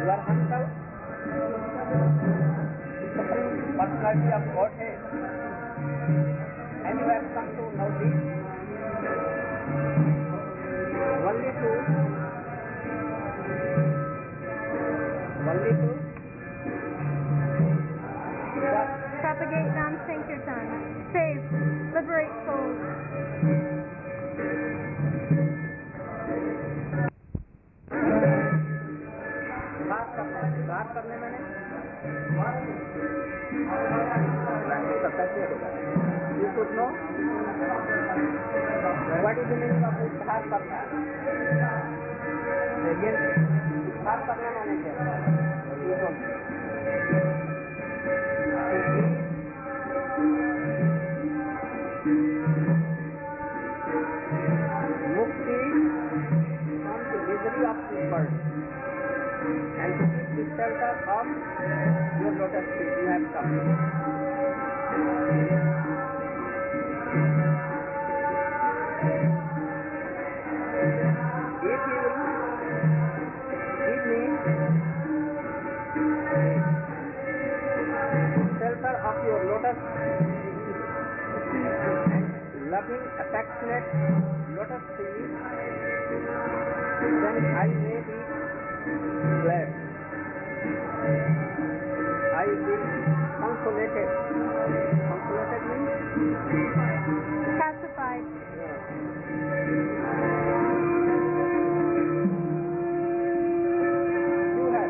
Your uncle, Supreme Personality of Godhead, and you have come to know this only to propagate Nam Sankirtan, save, liberate souls. बात करने मैंने you should know what is the meaning of उद्धार करना उद्धार करना मैंने क्या मुक्ति from the misery of this world and to keep the shelter of your lotus feet you have come. If you will give me shelter of your lotus and loving, affectionate lotus feet, then I may be glad. I will be consolated. Consolated means? Pacified. You have.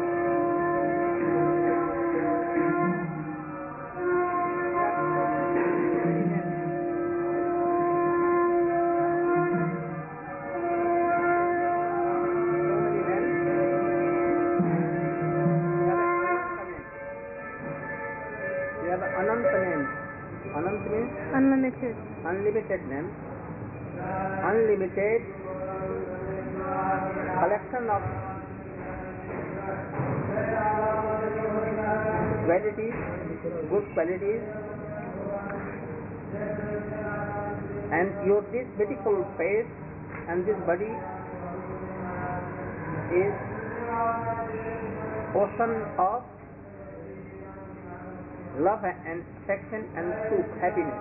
Anant means? Unlimited. Unlimited name. Unlimited collection of qualities, good qualities, and your this beautiful face and this body is ocean of love and affection and sukh, happiness.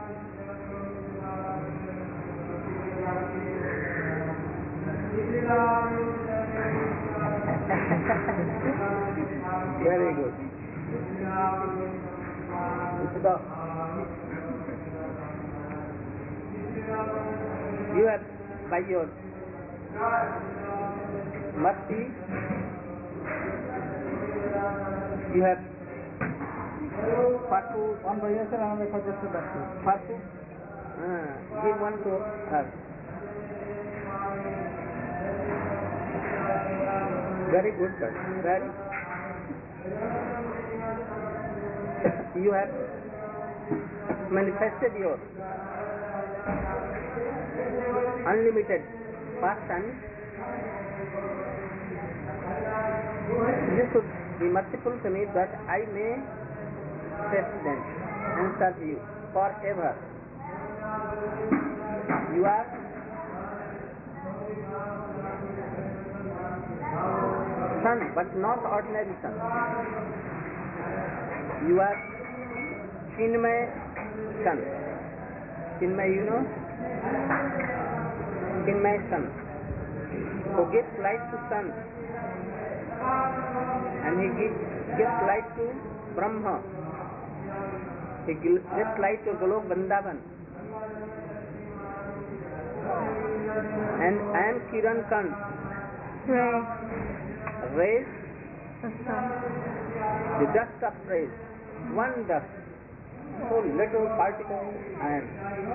Very good. You have by your mercy, you have one by yourself, another for just the give one to us. Very good, sir. Very. You have manifested your unlimited passion. You should be merciful to me that I may test them and serve you forever. You are son, but not ordinary son. You are Chinmay son. Chinmay, you know? Chinmay son, who gives light to sun, and he gives light to Brahma. He gives light to Golok Vrindavan. And I am Kiran Kant. Rays The sun. the dust of praise. One dust. So little particle I am.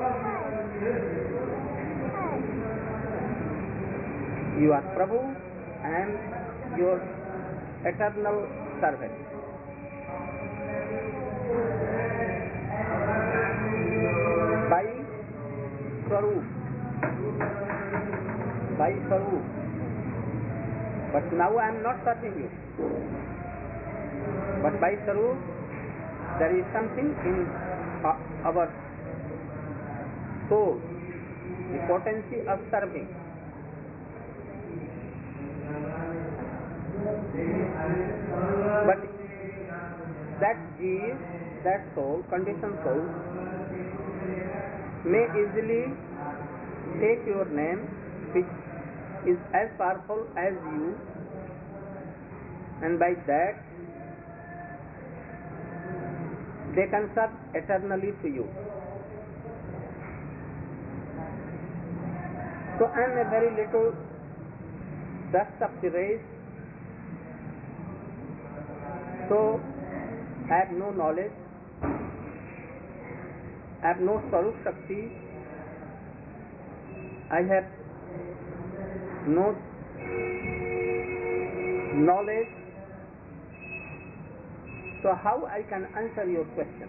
You are Prabhu and your eternal servant. By Swarup. By Swarup. But now I am not serving you. But by Swarup, there is something in our soul, the potency of serving. that jeev, that soul, conditioned soul, may easily take your name, which is as powerful as you, and by that they can serve eternally to you. So I am a very little dust of the race, so I have no knowledge, I have no Swarup Shakti, I have no knowledge. So how I can answer your question?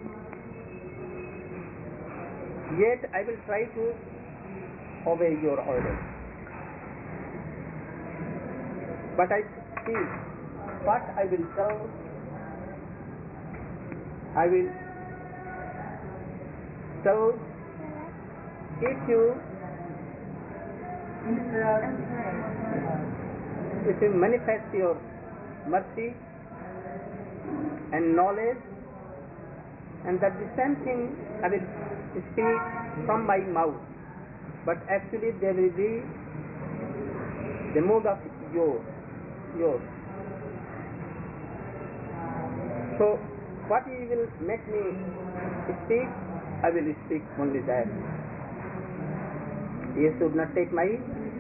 Yet I will try to obey your orders. But I see what I will tell. I will tell if you manifest your mercy and knowledge, and that the same thing I will speak from my mouth, but actually there will be the mood of yours. So what you will make me speak, I will speak only that. You should not take my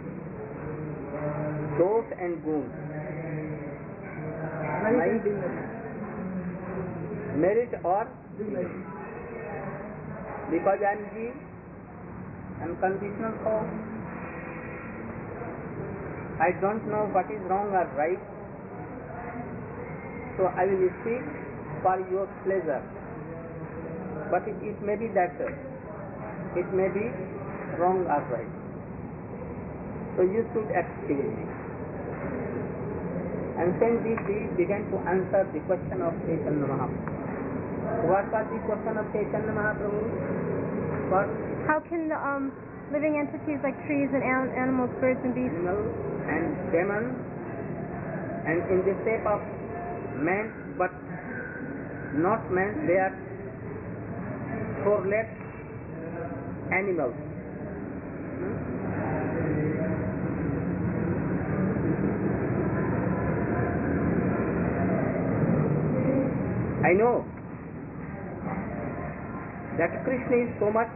dosh and goon, my merit or because I am jeev, I am conditional soul. I don't know what is wrong or right, so I will speak for your pleasure. But it may be that it may be wrong or right. So you should excuse me. And then we began to answer the question of Chaitanya Mahaprabhu. What was the question of Chaitanya Mahaprabhu? What? How can the living entities like trees and animals, birds and beasts, Animals and demons, and in the shape of man, but not man, they are four-legged animals. I know that Krishna is so much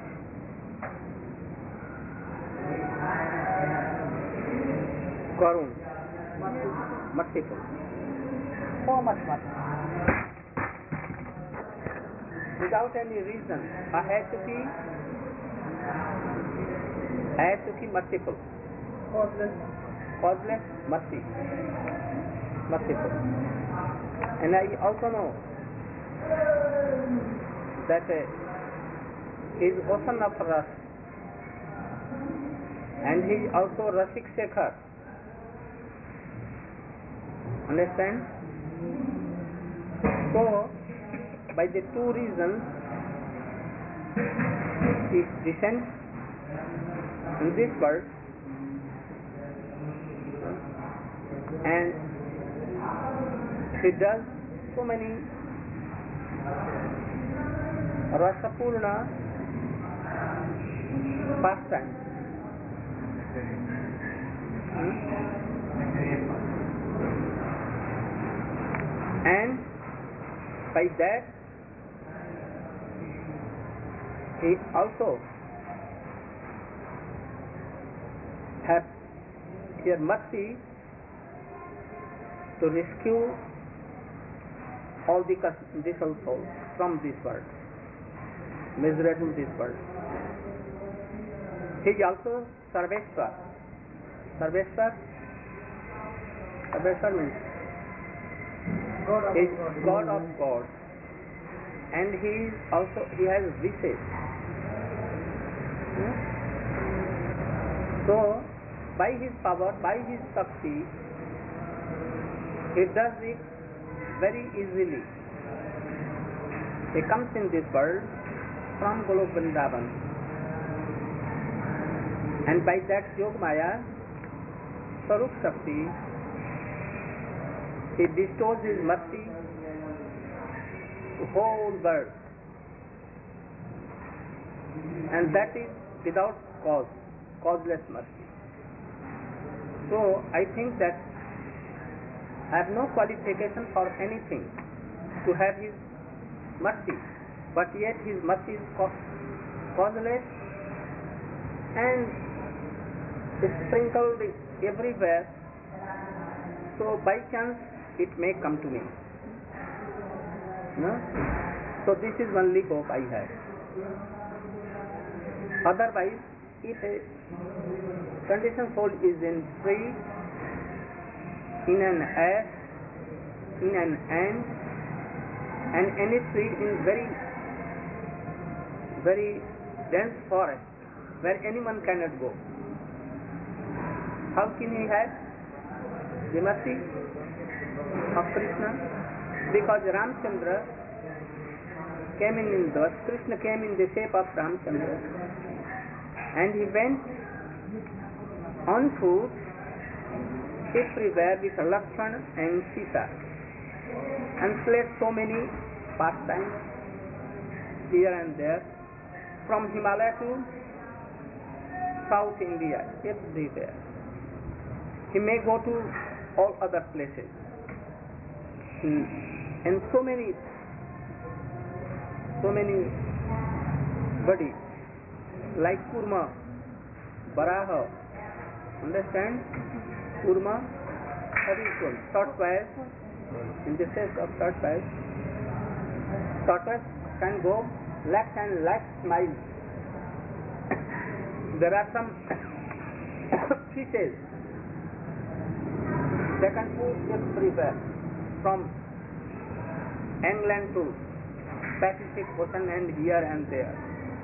Karun, merciful, so much merciful. Without any reason, I had to be merciful. Causeless mercy, merciful. And I also know that he is ocean of Ras, and he is also Rasik Shekhar. Understand? So, by the two reasons, he descends in this world and he does so many Rasapurna pastimes. And by that he also has here mercy to rescue all the conditional souls from this world, miserable this world. He is also Sarveshwar. Sarveshwar means he is God of gods, and he has wishes. So by his power, by his Shakti, he does it very easily. He comes in this world from Golok Vrindavan, and by that Yog Maya, Swarup Shakti, he bestows his mercy whole world, and that is without cause, causeless mercy. So I think that I have no qualification for anything to have His mercy, but yet His mercy is causeless and sprinkled everywhere. So by chance it may come to me. No? So this is only hope I have. Otherwise, if a conditioned soul is in tree, in an ash, in an ant, and any tree in very dense forest where anyone cannot go, how can he have the mercy of Krishna? Because Ramchandra came in the Krishna came in the shape of Ramchandra, and he went on foot everywhere with Lakshmana and Sita, and played so many pastimes here and there, from Himalaya to South India, everywhere. He may go to all other places, and so many bodies like Kurma, Baraha, understand? Kurma, what is called? Tortoise, in the sense of tortoise. Tortoise can go left and left smile. There are some fishes, they can move everywhere, from England to Pacific Ocean and here and there,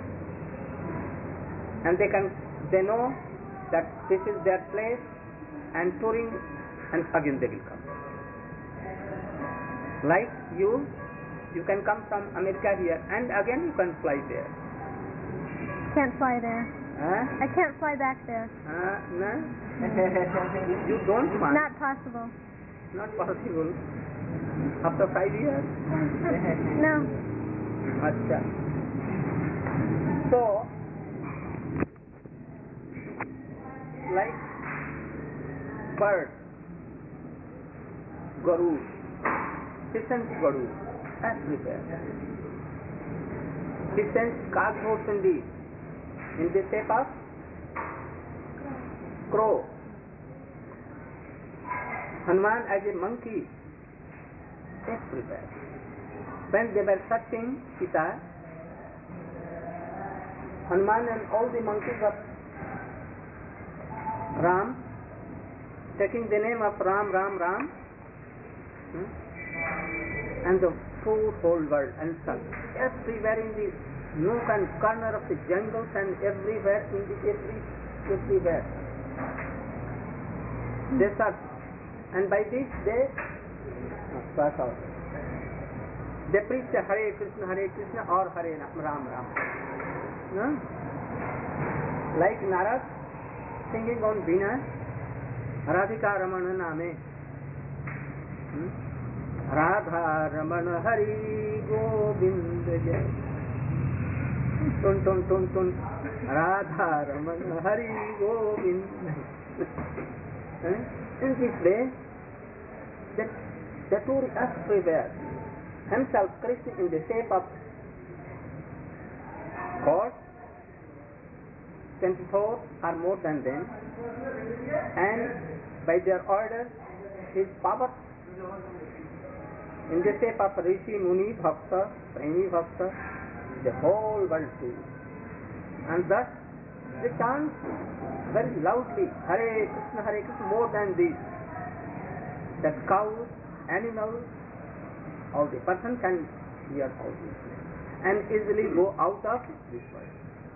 and they know that this is their place, and touring, and again they will come. Like you can come from America here, and again you can fly there. Can't fly there. I can't fly back there. No? You don't want. Not possible. Not possible. After 5 years? No. Achha. So, like bird, Garu, he sends Garu everywhere. He sends Kaghosindi in the shape of crow. Hanuman as a monkey, everywhere. When they were searching Sita, Hanuman and all the monkeys of Ram, taking the name of Ram, and the whole world, and everywhere in the nook and corner of the jungles, and everywhere in the everywhere they search, and by this they preach the Hare Krishna or Hare Ram. No? Like Narad singing on Veena, Radhika Ramana Name, Radha Ramana Hari Govinda Jai, Tun Radha Ramana Hari Govinda. In this way, the tour everywhere. Himself, Krishna, in the shape of God, 24 or more than them, and by their order, his power in the shape of Rishi, Muni, Bhakta, Premi Bhakta, the whole world too. And thus they chant very loudly, Hare Krishna, more than this. The cows, animals, or the person can hear all this and easily go out of this world.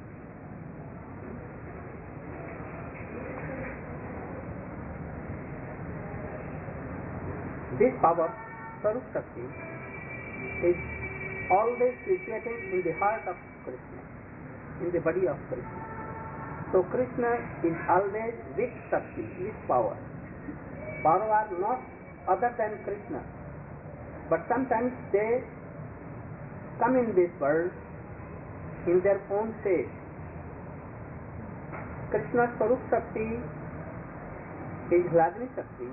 This power, Sarup Shakti, is always situating in the heart of Krishna, in the body of Krishna. So Krishna is always with Shakti, with power. Power are not other than Krishna, but sometimes they come in this world in their own shape. Krishna Swarup Shakti is Hladini Shakti,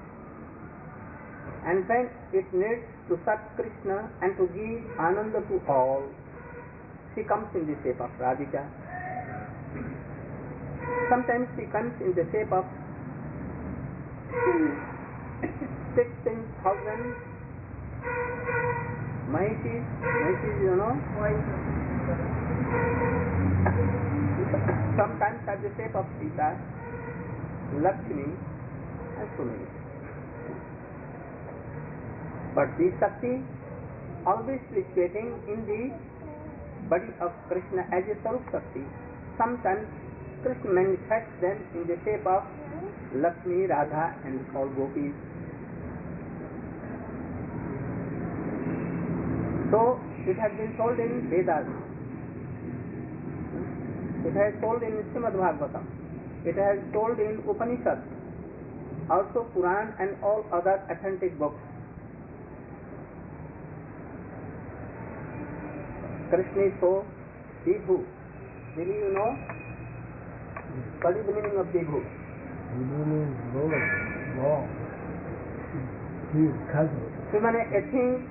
and when it needs to serve Krishna and to give Ananda to all, she comes in the shape of Radhika. Sometimes she comes in the shape of 16,000 Mahishis, you know. Sometimes at the shape of Sita, Lakshmi, and so many. But this Shakti always fluctuating in the body of Krishna as a Swarup Shakti. Sometimes Krishna manifests them in the shape of Lakshmi, Radha, and all gopis. So it has been told in Vedas, it has told in Srimad Bhagavatam, it has told in Upanishads, also Quran and all other authentic books. Krishna is so Vibhu. Really, you know? What is the meaning of Vibhu? Vibhu means Lord, long. He is cosmic. So, a thing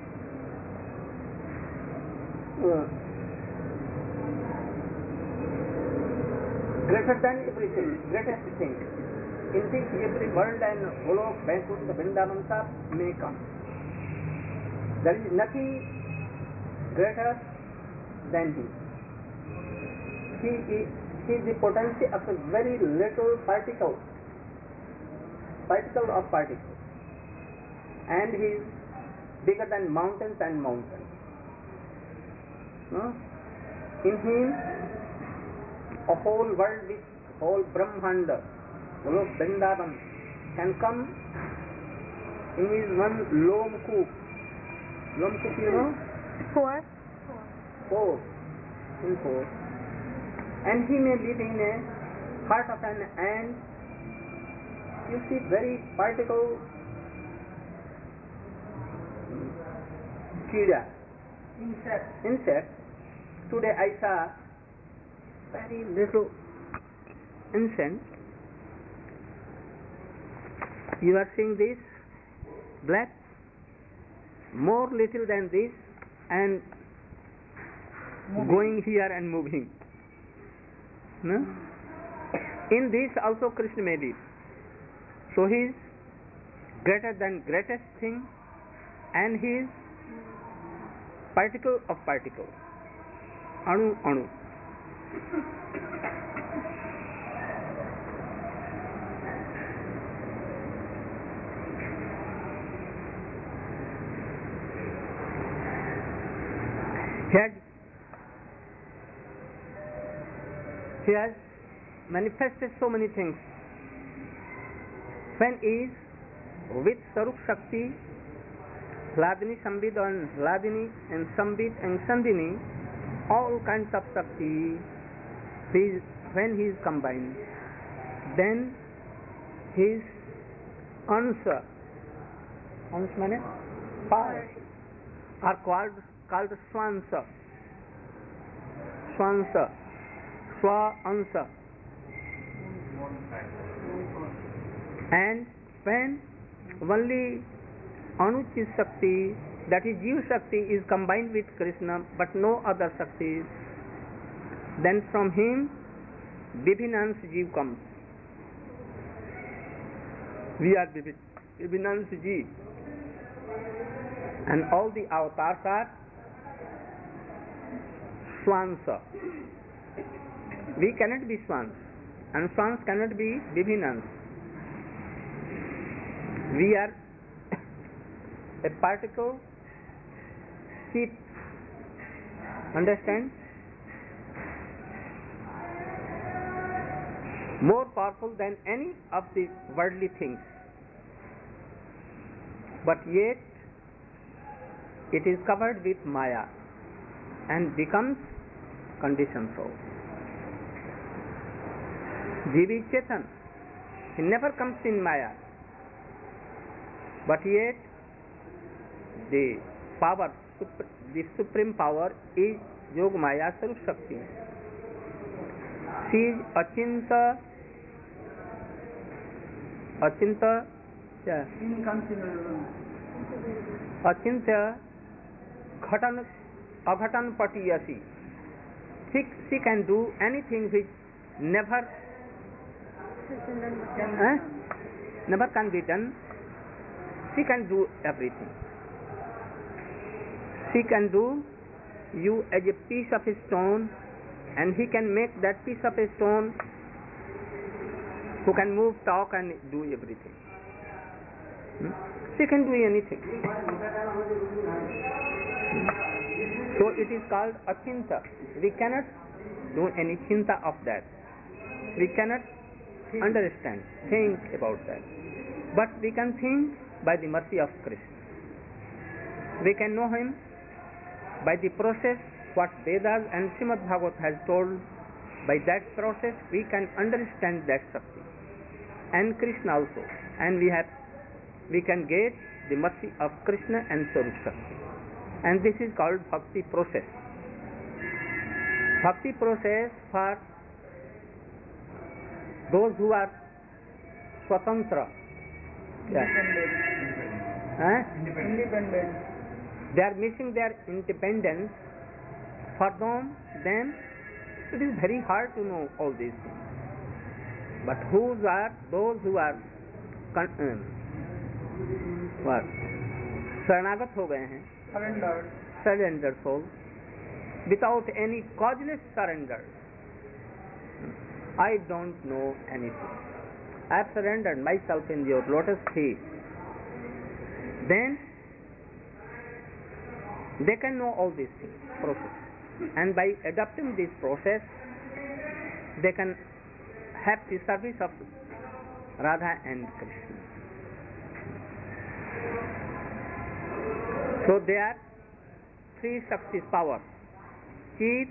greater than everything, greatest thing, in which every world and Golok, Vaikuntha, Vrindavan may come. There is nothing greater than him. He is the potency of a very little particle of particles, and he is bigger than mountains and mountains. In him, a whole world with whole Brahmanda, Golok, Vrindavan can come in his one Lomkoop. Lomkoop, you know? Four. And he may live in a heart of an ant. You see very particle Kida. Insect. Today I saw very little insect. You are seeing this black, more little than this, and going here and moving. No? In this also Krishna made it. So he is greater than greatest thing, and he is particle of particle. Anu. He has manifested so many things. When he is with Swarup Shakti, Hladini, Sambit, and Hladini, and Sambit and Sandhini, all kinds of Shakti, when he is combined, then his Ansa means powers, are called Swansa. Swa-ansa. And when only Anuchit Shakti, that is Jiva Shakti, is combined with Krishna, but no other Shakti, then from him Vibhinans Jiva comes. We are Vibhinans Jiva. And all the avatars are Swansa. We cannot be Swans, and Swans cannot be Vibhinans. We are a particle sheep. Understand? More powerful than any of the worldly things. But yet it is covered with Maya and becomes conditioned soul. Jiva is Chetan. He never comes in Maya. But yet the powers the supreme power is Yoga Maya Sarup Shakti. She is Achinta, Achintya Ghatan, Aghatan Patiyasi. She can do anything which never can be done. She can do everything. She can do you as a piece of stone, and he can make that piece of stone who can move, talk, and do everything. She can do anything. So it is called achinta. We cannot do any chinta of that. We cannot understand, think about that. But we can think by the mercy of Krishna. We can know him by the process what Vedas and Srimad Bhagavat has told. By that process we can understand that Shakti and Krishna also, and we can get the mercy of Krishna and Swarup Shakti, and this is called bhakti process. Bhakti process for those who are swatantra, independent. They are missing their independence. For them it is very hard to know all these things. But those who are शरणागत हो गए हैं, surrendered soul, without any causeless surrender. I don't know anything. I have surrendered myself in your lotus feet. Then they can know all these things, process. And by adopting this process, they can have the service of Radha and Krishna. So there are three Shakti powers: Chit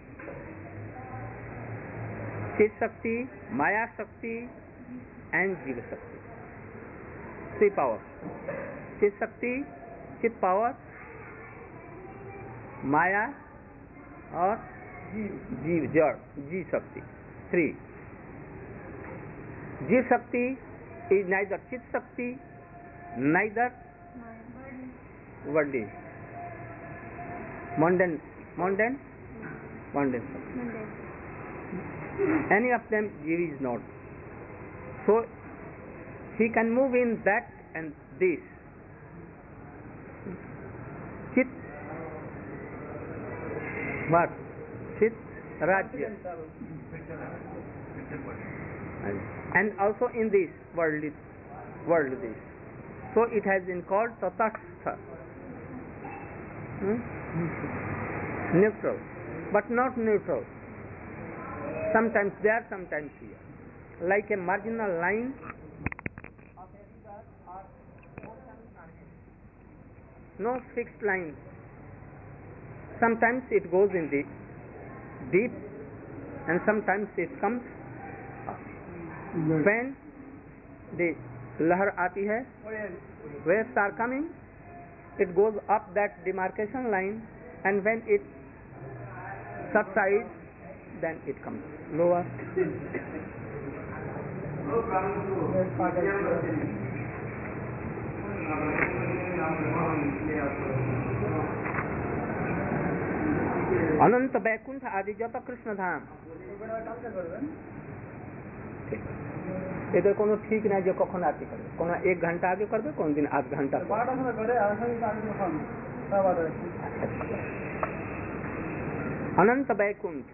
Shakti, Maya Shakti, and Jiva Shakti. Three powers: Chit Shakti, Chit power, Maya or Jiva Shakti. Three. Jiva Shakti is neither Chit Shakti, neither worldly. Mundane Shakti. Any of them Jiva is not. So he can move in that and this. Chit what? Chit Rajya. And also in this world this. So it has been called Tatastha. Neutral, but not neutral. Sometimes there, sometimes here. Like a marginal line of a river or ocean margin. No fixed line. Sometimes it goes in the deep, and sometimes it comes up. When the lahar aati hai, waves are coming, it goes up that demarcation line, and when it subsides, then it comes lower. अनंत बैकुंठ आदि जत कृष्ण धाम এদের কোনো ঠিক নাই যে কখন আরতি করবে, কোনো 1 ঘন্টা আগে করবে, কোন দিন আধ ঘন্টা अनंत बैकुंठ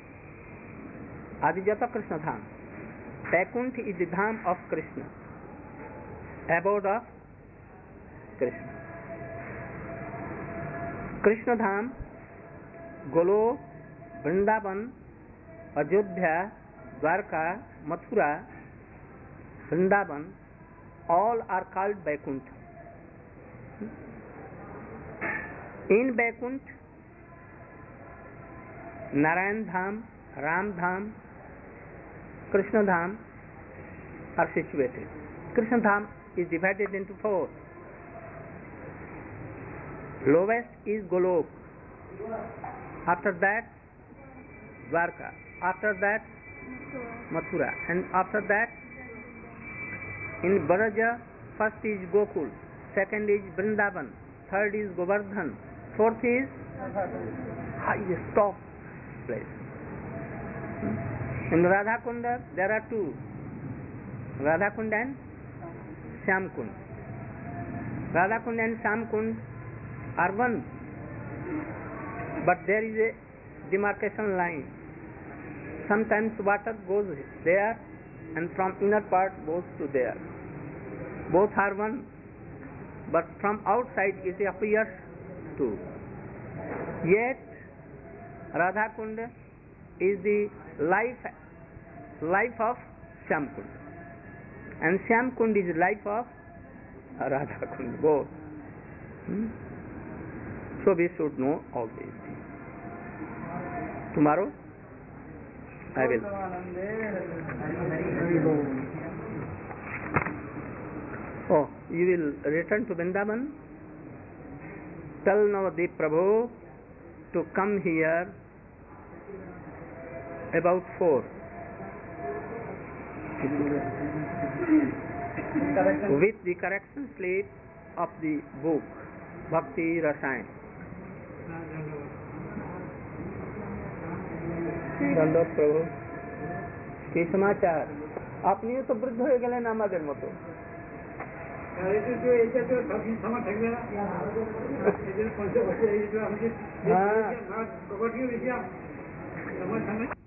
आदिजत कृष्ण धाम. Vaikuntha is the dham of Krishna, abode of Krishna. Krishna dham, Golok, Vrindavan, Ajodhya, Dwarka, Mathura, Vrindavan, all are called Vaikuntha. In Vaikuntha, Narayan Dham, Ram Dham, Krishna Dham are situated. Krishna Dham is divided into 4. Lowest is Golok. After that, Dwarka. After that, Mathura. And after that, in Braja, first is Gokul, second is Vrindavan, third is Govardhan, fourth is highest top place. In Radhakunda, there are two, Radhakund and Shyamkund. Radhakund and Shyamkund are one, but there is a demarcation line. Sometimes water goes there and from inner part goes to there. Both are one, but from outside it appears two. Yet Radhakund is the life of Shyamkund, and Shyamkund is life of Radhakund, both. So we should know all these things. Tomorrow I will. Oh, you will return to Vrindavan? Tell Navadip Prabhu to come here about 4 with the correction slate of the book Bhakti Rasayan. दंडक प्रभु কি সমাচার আপনিও তো বৃদ্ধ হয়ে গেলেন আমাদের মতো হ্যাঁ